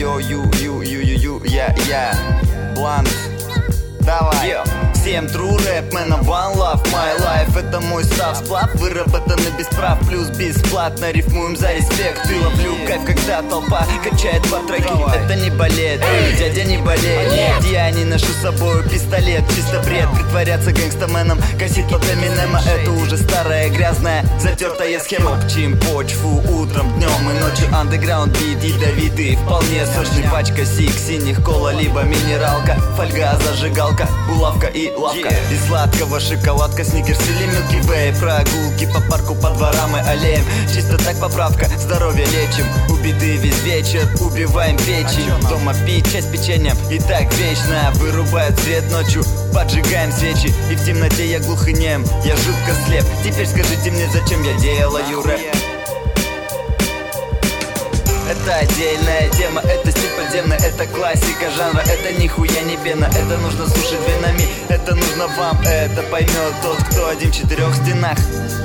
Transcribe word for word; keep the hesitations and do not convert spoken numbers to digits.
йо, ю, ю, ю, ю, ю, я, я, Блант, давай. Yo. Всем true рэп, man, one love, my life. Это мой став, сплав, выработанный без прав. Плюс бесплатно рифмуем за респект. И ловлю кайф, когда толпа качает по треки. Это не балет, эй, дядя, не болеет. Я не ношу с собой пистолет, чисто бред. Притворяться гэнгстаменом, косить под Эминема. Это уже старая, грязная, затертая схема. Топчим почву утром, днем и ночью. Андеграунд бит ядовитый, вполне сочный. Пачка сик, синих кола, либо минералка. Фольга, зажигалка, булавка и лавка. Yeah. Из сладкого шоколадка, сникерс или Milky Way. Прогулки по парку, по дворам и аллеям. Чисто так поправка, здоровье лечим. Убитые весь вечер, убиваем печень. Дома пить часть печенья, и так вечно. Вырубают свет ночью, поджигаем свечи. И в темноте я глух и нем, я жутко слеп. Теперь скажите мне, зачем я делаю рэп? Это отдельная тема, это стиль подземный, это классика жанра. Это нихуя не пена, это нужно слушать венами. Это нужно вам, это поймет тот, кто один в четырех стенах.